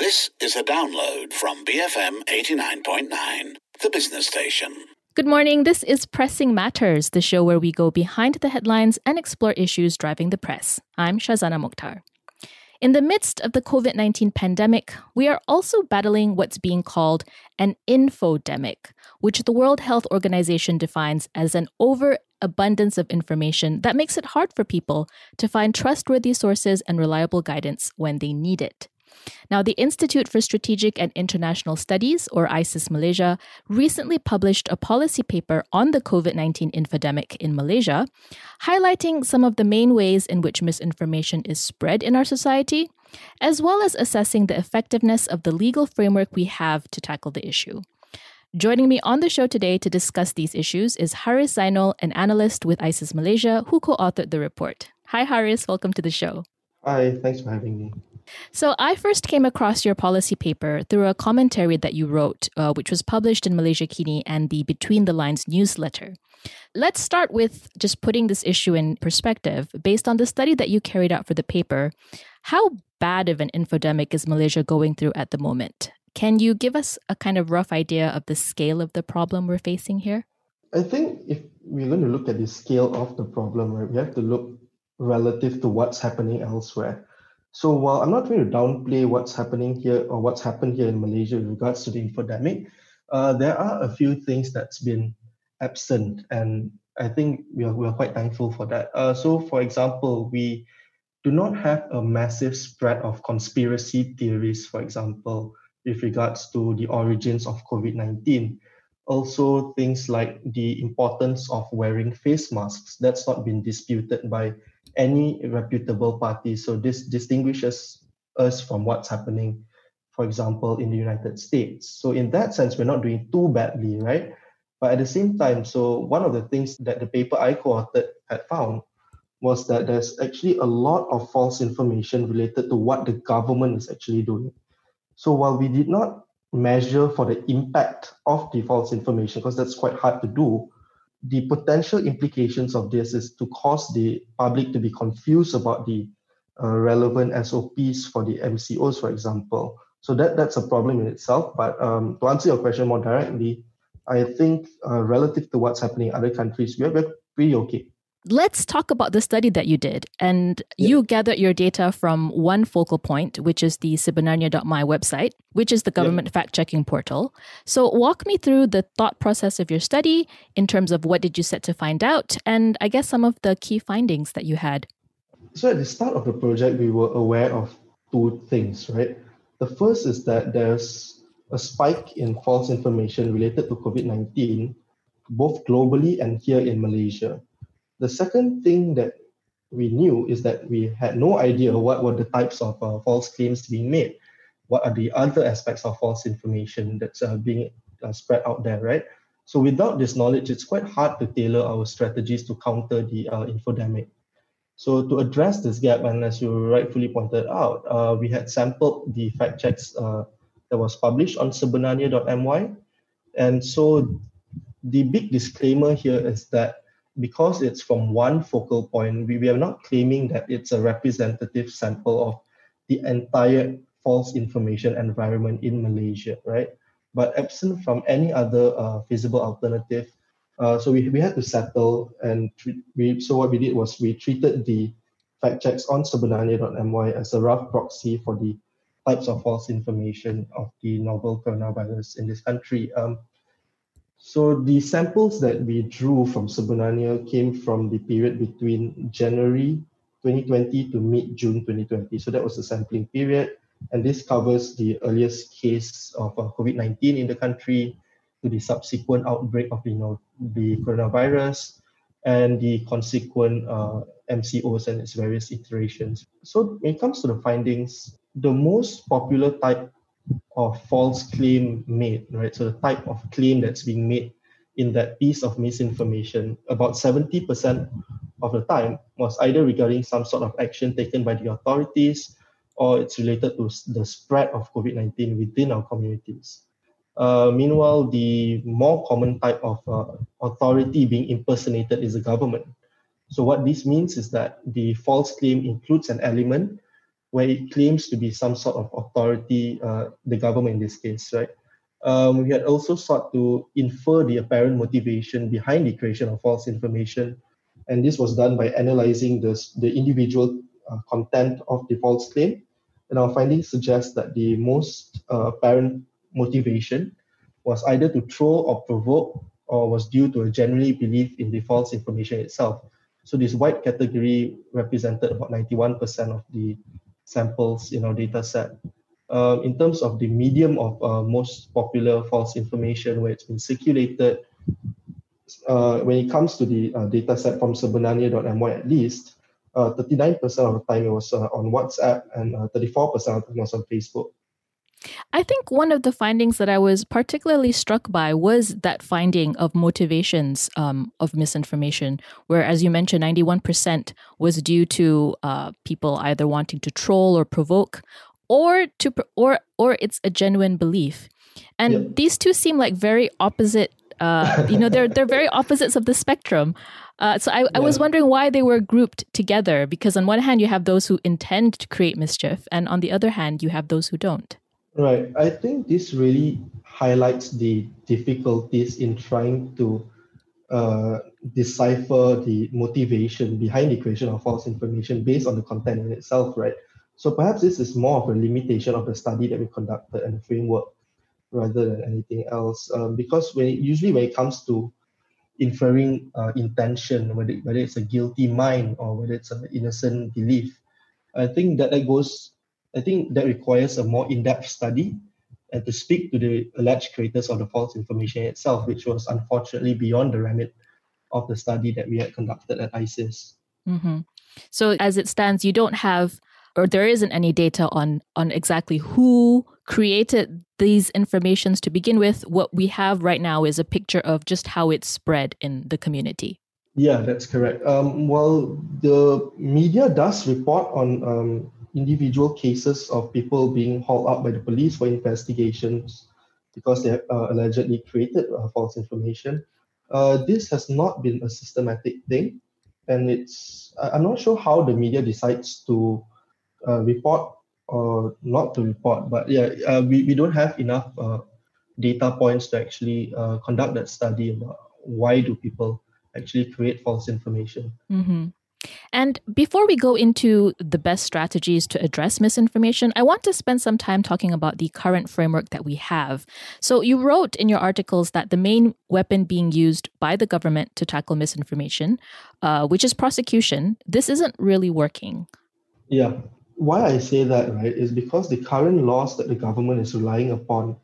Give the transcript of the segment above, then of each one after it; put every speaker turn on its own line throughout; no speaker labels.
This is a download from BFM 89.9, the business station.
Good morning. This is Pressing Matters, the show where we go behind the headlines and explore issues driving the press. I'm Shazana Mukhtar. In the midst of the COVID-19 pandemic, we are also battling what's being called an infodemic, which the World Health Organization defines as an overabundance of information that makes it hard for people to find trustworthy sources and reliable guidance when they need it. Now, the Institute for Strategic and International Studies, or ISIS Malaysia, recently published a policy paper on the COVID-19 infodemic in Malaysia, highlighting some of the main ways in which misinformation is spread in our society, as well as assessing the effectiveness of the legal framework we have to tackle the issue. Joining me on the show today to discuss these issues is Haris Zainul, an analyst with ISIS Malaysia, who co-authored the report. Hi, Haris. Welcome to the show.
Hi, thanks for having me.
So I first came across your policy paper through a commentary that you wrote, which was published in Malaysia Kini and the Between the Lines newsletter. Let's start with just putting this issue in perspective. Based on the study that you carried out for the paper, how bad of an infodemic is Malaysia going through at the moment? Can you give us a kind of rough idea of the scale of the problem we're facing here?
I think if we're going to look at the scale of the problem, right, we have to look relative to what's happening elsewhere. So while I'm not trying to downplay what's happening here or what's happened here in Malaysia with regards to the infodemic, there are a few things that's been absent, and I think we are quite thankful for that. So for example, we do not have a massive spread of conspiracy theories, for example, with regards to the origins of COVID-19. Also, things like the importance of wearing face masks, that's not been disputed by any reputable party. So this distinguishes us from what's happening, for example, in the United States. So in that sense, we're not doing too badly, right? But at the same time, so one of the things that the paper I co-authored had found was that there's actually a lot of false information related to what the government is actually doing. So while we did not measure for the impact of the false information, because that's quite hard to do, the potential implications of this is to cause the public to be confused about the relevant SOPs for the MCOs, for example. So that's a problem in itself. But to answer your question more directly, I think relative to what's happening in other countries, we're pretty okay.
Let's talk about the study that you did. And you gathered your data from one focal point, which is the Sebenarnya.my website, which is the government fact-checking portal. So walk me through the thought process of your study in terms of what did you set to find out, and I guess some of the key findings that you had.
So at the start of the project, we were aware of two things, right? The first is that there's a spike in false information related to COVID-19, both globally and here in Malaysia. The second thing that we knew is that we had no idea what were the types of false claims being made. What are the other aspects of false information that's being spread out there, right? So without this knowledge, it's quite hard to tailor our strategies to counter the infodemic. So to address this gap, and as you rightfully pointed out, we had sampled the fact checks that was published on Sebenarnya.my. And so the big disclaimer here is that because it's from one focal point, we are not claiming that it's a representative sample of the entire false information environment in Malaysia, right? But absent from any other feasible alternative, so we had to settle, and so what we did was we treated the fact checks on Sebenarnya.my as a rough proxy for the types of false information of the novel coronavirus in this country. So the samples that we drew from Sebenarnya came from the period between January 2020 to mid-June 2020. So that was the sampling period. And this covers the earliest case of COVID-19 in the country to the subsequent outbreak of the coronavirus and the consequent MCOs and its various iterations. So when it comes to the findings, the most popular type of false claim made, right? So the type of claim that's being made in that piece of misinformation, about 70% of the time was either regarding some sort of action taken by the authorities or it's related to the spread of COVID-19 within our communities. Meanwhile, the more common type of authority being impersonated is the government. So what this means is that the false claim includes an element where it claims to be some sort of authority, the government in this case, right? We had also sought to infer the apparent motivation behind the creation of false information, and this was done by analyzing the individual content of the false claim. And our findings suggest that the most apparent motivation was either to troll or provoke, or was due to a genuine belief in the false information itself. So this wide category represented about 91% of the samples in our data set. In terms of the medium of most popular false information where it's been circulated, when it comes to the data set from sebenarnya.my at least, 39% of the time it was on WhatsApp and 34% of the time it was on Facebook.
I think one of the findings that I was particularly struck by was that finding of motivations of misinformation, where, as you mentioned, 91% was due to people either wanting to troll or provoke, or it's a genuine belief. And these two seem like very opposite. They're very opposites of the spectrum. So I was wondering why they were grouped together, because on one hand you have those who intend to create mischief, and on the other hand you have those who don't.
Right. I think this really highlights the difficulties in trying to decipher the motivation behind the creation of false information based on the content in itself, right? So perhaps this is more of a limitation of the study that we conducted and the framework rather than anything else. Because usually when it comes to inferring intention, whether it's a guilty mind or whether it's an innocent belief, I think that requires a more in-depth study and to speak to the alleged creators of the false information itself, which was unfortunately beyond the remit of the study that we had conducted at ISIS.
Mm-hmm. So as it stands, you don't have, or there isn't any data on exactly who created these informations to begin with. What we have right now is a picture of just how it's spread in the community.
Yeah, that's correct. Well, the media does report on individual cases of people being hauled up by the police for investigations because they have allegedly created false information. This has not been a systematic thing, and I'm not sure how the media decides to report or not to report, but we don't have enough data points to actually conduct that study about why do people actually create false information.
Mm-hmm. And before we go into the best strategies to address misinformation, I want to spend some time talking about the current framework that we have. So you wrote in your articles that the main weapon being used by the government to tackle misinformation, which is prosecution, this isn't really working.
Yeah. Why I say that, right, is because the current laws that the government is relying upon,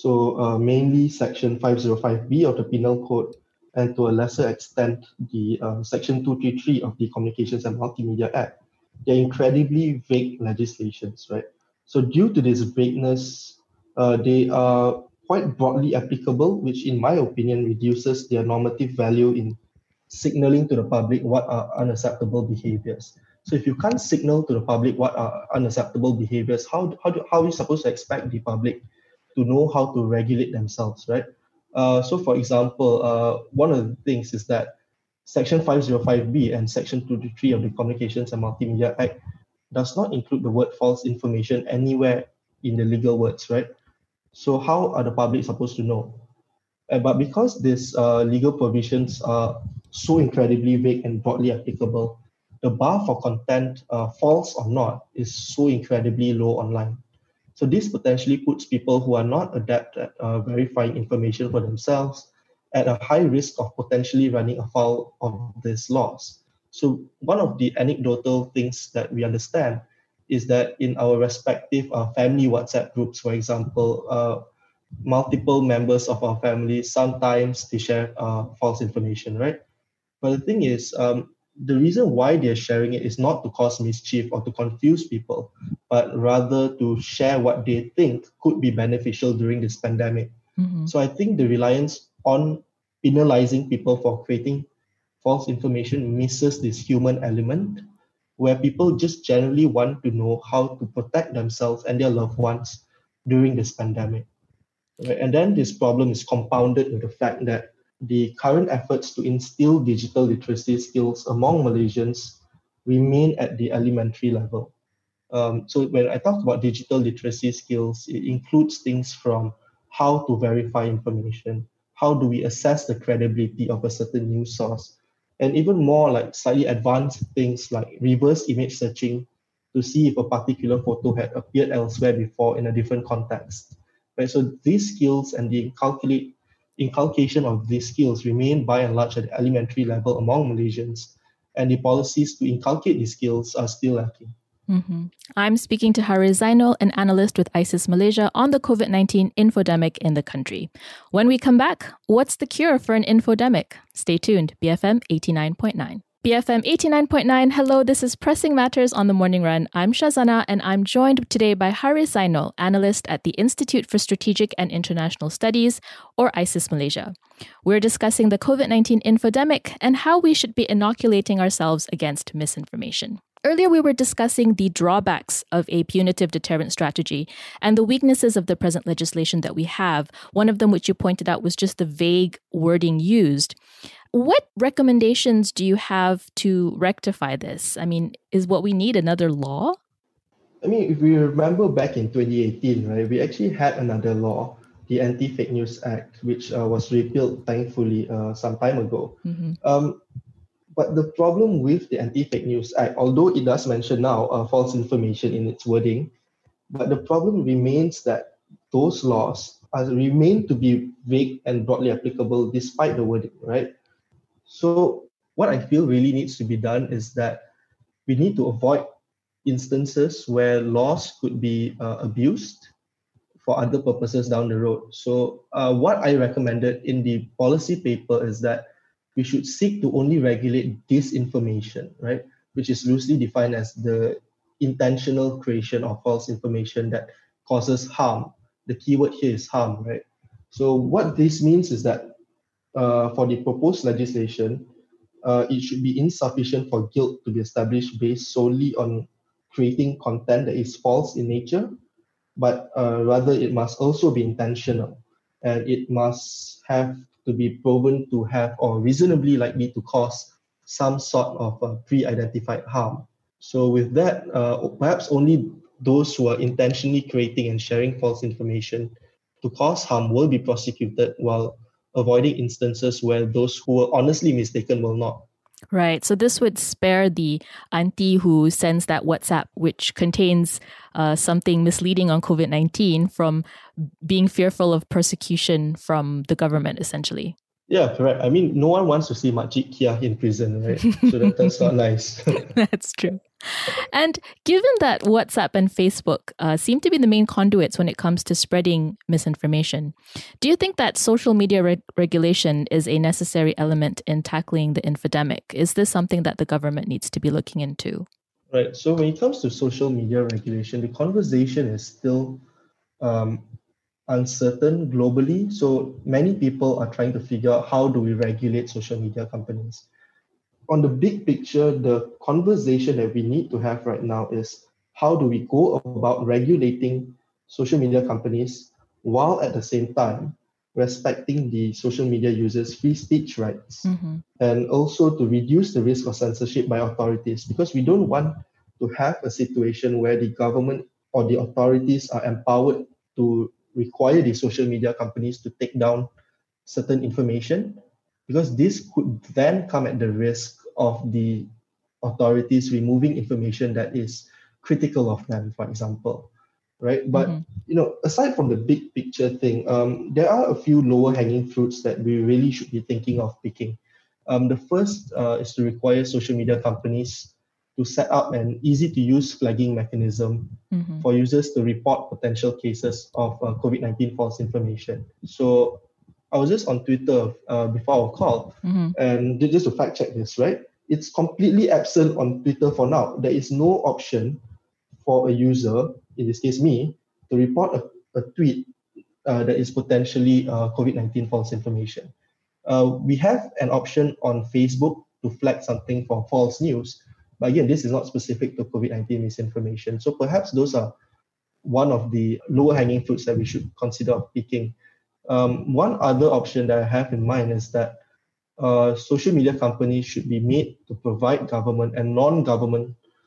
so mainly Section 505B of the Penal Code, and to a lesser extent, the Section 233 of the Communications and Multimedia Act, they're incredibly vague legislations, right? So due to this vagueness, they are quite broadly applicable, which in my opinion reduces their normative value in signaling to the public what are unacceptable behaviors. So if you can't signal to the public what are unacceptable behaviors, how are you supposed to expect the public to know how to regulate themselves, right? So for example, one of the things is that Section 505B and Section 223 of the Communications and Multimedia Act does not include the word false information anywhere in the legal words, right? So how are the public supposed to know? But because these legal provisions are so incredibly vague and broadly applicable, the bar for content, false or not, is so incredibly low online. So this potentially puts people who are not adept at verifying information for themselves at a high risk of potentially running afoul of these laws. So one of the anecdotal things that we understand is that in our respective family WhatsApp groups, for example, multiple members of our family, sometimes they share false information, right? But the thing is, the reason why they're sharing it is not to cause mischief or to confuse people, but rather to share what they think could be beneficial during this pandemic.
Mm-hmm.
So I think the reliance on penalizing people for creating false information misses this human element where people just generally want to know how to protect themselves and their loved ones during this pandemic. Right? And then this problem is compounded with the fact that the current efforts to instill digital literacy skills among Malaysians remain at the elementary level. So when I talk about digital literacy skills, it includes things from how to verify information, how do we assess the credibility of a certain news source, and even more like slightly advanced things like reverse image searching to see if a particular photo had appeared elsewhere before in a different context. Right? So these skills and the inculcation of these skills remain by and large at the elementary level among Malaysians, and the policies to inculcate these skills are still lacking.
I'm speaking to Haris Zainul, an analyst with ISIS Malaysia, on the COVID-19 infodemic in the country. When we come back, what's the cure for an infodemic? Stay tuned, BFM 89.9. BFM 89.9, hello, this is Pressing Matters on the Morning Run. I'm Shazana, and I'm joined today by Haris Zainul, analyst at the Institute for Strategic and International Studies, or ISIS Malaysia. We're discussing the COVID-19 infodemic and how we should be inoculating ourselves against misinformation. Earlier, we were discussing the drawbacks of a punitive deterrent strategy and the weaknesses of the present legislation that we have. One of them, which you pointed out, was just the vague wording used. What recommendations do you have to rectify this? I mean, is what we need another law?
I mean, if we remember back in 2018, right, we actually had another law, the Anti-Fake News Act, which was repealed, thankfully, some time ago. But the problem with the Anti-Fake News Act, although it does mention now false information in its wording, but the problem remains that those laws remain to be vague and broadly applicable despite the wording, right? So what I feel really needs to be done is that we need to avoid instances where laws could be abused for other purposes down the road. So what I recommended in the policy paper is that we should seek to only regulate disinformation, right? Which is loosely defined as the intentional creation of false information that causes harm. The keyword here is harm, right? So what this means is that for the proposed legislation, it should be insufficient for guilt to be established based solely on creating content that is false in nature, but rather it must also be intentional, and it must have to be proven to have or reasonably likely to cause some sort of pre-identified harm. So with that, perhaps only those who are intentionally creating and sharing false information to cause harm will be prosecuted, while avoiding instances where those who were honestly mistaken will not.
Right. So this would spare the auntie who sends that WhatsApp, which contains something misleading on COVID-19, from being fearful of persecution from the government, essentially.
Yeah, correct. I mean, no one wants to see Makcik Kia in prison, right? So that's not nice.
That's true. And given that WhatsApp and Facebook seem to be the main conduits when it comes to spreading misinformation, do you think that social media regulation is a necessary element in tackling the infodemic? Is this something that the government needs to be looking into?
Right. So when it comes to social media regulation, the conversation is still uncertain globally. So many people are trying to figure out how do we regulate social media companies. On the big picture, the conversation that we need to have right now is how do we go about regulating social media companies while at the same time respecting the social media users' free speech rights, and also to reduce the risk of censorship by authorities, because we don't want to have a situation where the government or the authorities are empowered to require the social media companies to take down certain information, because this could then come at the risk of the authorities removing information that is critical of them, for example, right? But aside from the big picture thing, there are a few lower hanging fruits that we really should be thinking of picking. The first is to require social media companies to set up an easy to use flagging mechanism for users to report potential cases of COVID-19 false information. So I was just on Twitter before our call, and just to fact check this, right? It's completely absent on Twitter for now. There is no option for a user, in this case me, to report a tweet that is potentially COVID-19 false information. We have an option on Facebook to flag something for false news, but again, this is not specific to COVID-19 misinformation. So perhaps those are one of the lower hanging fruits that we should consider picking. One other option that I have in mind is that social media companies should be made to provide government and non-government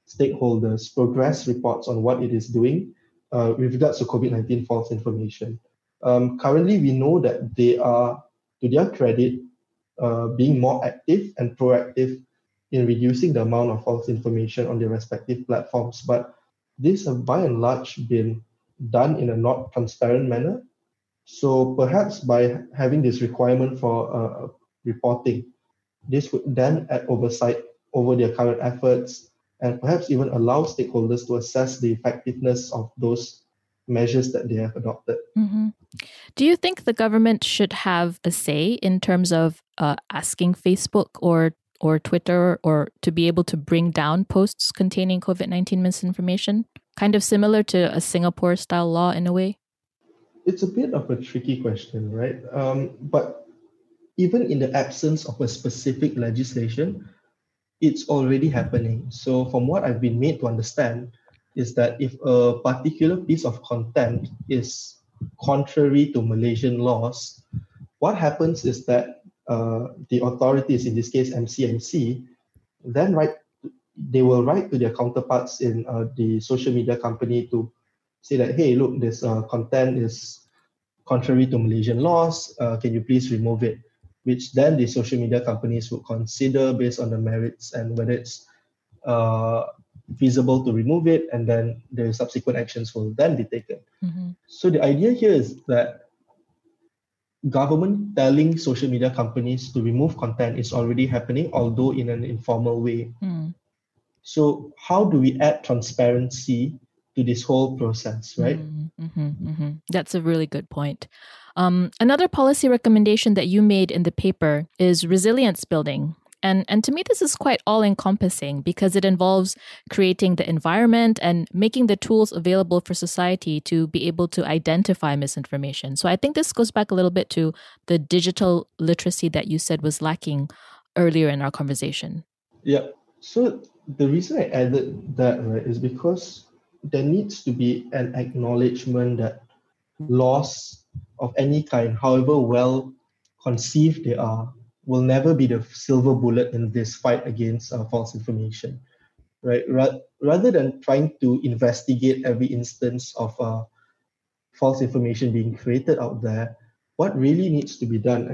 stakeholders progress reports on what it is doing with regards to COVID-19 false information. Currently, we know that they are, to their credit, being more active and proactive in reducing the amount of false information on their respective platforms. But these have by and large been done in a not transparent manner. So perhaps by having this requirement for reporting, this would then add oversight over their current efforts and perhaps even allow stakeholders to assess the effectiveness of those measures that they have adopted.
Mm-hmm. Do you think the government should have a say in terms of asking Facebook or Twitter or to be able to bring down posts containing COVID-19 misinformation? Kind of similar to a Singapore-style law in a way?
It's a bit of a tricky question, right? But even in the absence of a specific legislation, it's already happening. So from what I've been made to understand is that if a particular piece of content is contrary to Malaysian laws, what happens is that the authorities, in this case MCMC, then they will write to their counterparts in the social media company to say that, hey, look, this content is contrary to Malaysian laws, can you please remove it? Which then the social media companies would consider based on the merits and whether it's feasible to remove it, and then the subsequent actions will then be taken.
Mm-hmm.
So the idea here is that government telling social media companies to remove content is already happening, although in an informal way. So how do we add transparency to this whole process, right?
That's a really good point. Another policy recommendation that you made in the paper is resilience building. And to me, this is quite all-encompassing because it involves creating the environment and making the tools available for society to be able to identify misinformation. So I think this goes back a little bit to the digital literacy that you said was lacking earlier in our conversation.
Yeah. So the reason I added that, right, is because there needs to be an acknowledgement that laws of any kind, however well conceived they are, will never be the silver bullet in this fight against false information, right? Rather than trying to investigate every instance of false information being created out there, what really needs to be done,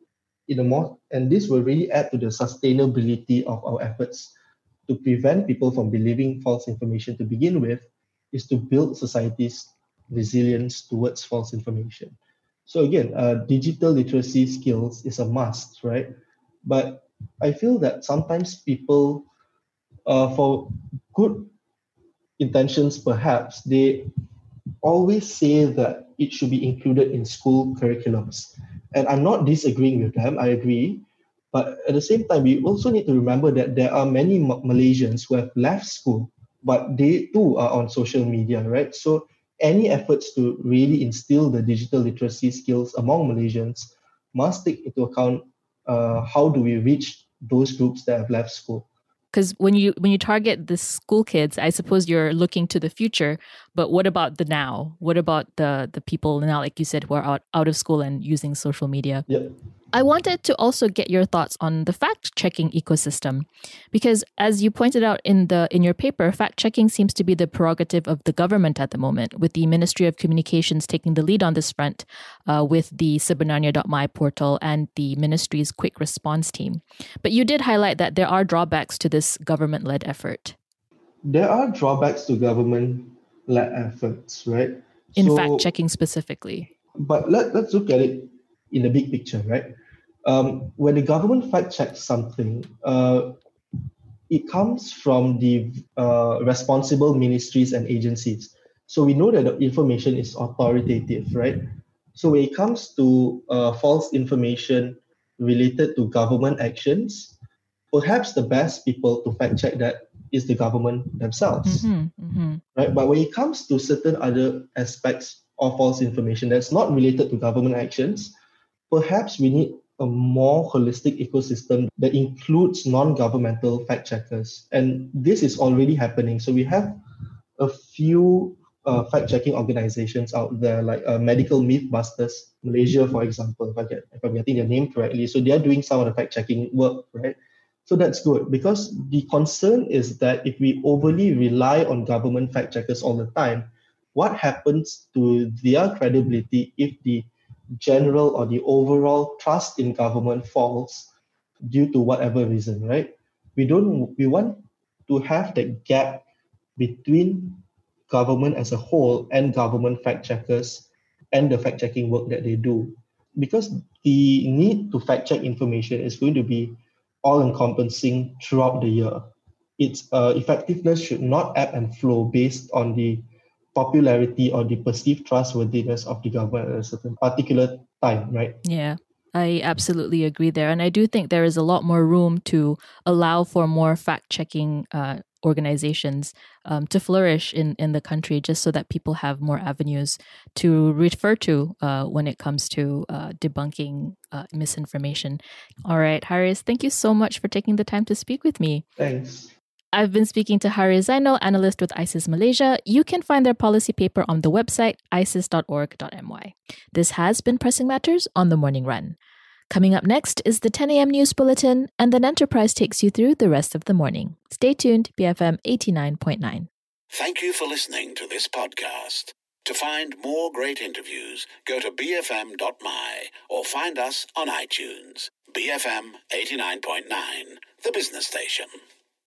and this will really add to the sustainability of our efforts to prevent people from believing false information to begin with, is to build society's resilience towards false information. So again, digital literacy skills is a must, right? But I feel that sometimes people, for good intentions perhaps, they always say that it should be included in school curriculums. And I'm not disagreeing with them, I agree. But at the same time, we also need to remember that there are many Malaysians who have left school, but they too are on social media, right? So any efforts to really instill the digital literacy skills among Malaysians must take into account how do we reach those groups that have left school.
Because when you target the school kids, I suppose you're looking to the future, but what about the now? What about the people now, like you said, who are out of school and using social media?
Yep.
I wanted to also get your thoughts on the fact-checking ecosystem, because as you pointed out in your paper, fact-checking seems to be the prerogative of the government at the moment, with the Ministry of Communications taking the lead on this front with the Sebenarnya.my portal and the ministry's quick response team. But you did highlight that there are drawbacks to this government-led effort.
There are drawbacks to government-led efforts, right?
In fact-checking specifically.
But let's look at it in the big picture, right? When the government fact-checks something, it comes from the responsible ministries and agencies. So we know that the information is authoritative, right? So when it comes to false information related to government actions, perhaps the best people to fact-check that is the government themselves, right? But when it comes to certain other aspects of false information that's not related to government actions, perhaps we need a more holistic ecosystem that includes non-governmental fact-checkers. And this is already happening. So we have a few fact-checking organizations out there, like Medical Mythbusters Malaysia, for example, if I'm getting their name correctly. So they're doing some of the fact-checking work, right? So that's good, because the concern is that if we overly rely on government fact checkers all the time, what happens to their credibility if the general or the overall trust in government falls due to whatever reason, right? We want to have that gap between government as a whole and government fact checkers and the fact checking work that they do, because the need to fact check information is going to be all encompassing throughout the year. Its effectiveness should not ebb and flow based on the popularity or the perceived trustworthiness of the government at a certain particular time, right?
Yeah, I absolutely agree there. And I do think there is a lot more room to allow for more fact checking organizations to flourish in the country, just so that people have more avenues to refer to when it comes to debunking misinformation. All right, Haris, thank you so much for taking the time to speak with me.
Thanks.
I've been speaking to Haris Zainal, analyst with ISIS Malaysia. You can find their policy paper on the website isis.org.my. This has been Pressing Matters on the Morning Run. Coming up next is the 10 a.m. news bulletin, and then Enterprise takes you through the rest of the morning. Stay tuned, BFM 89.9.
Thank you for listening to this podcast. To find more great interviews, go to bfm.my or find us on iTunes. BFM 89.9, the business station.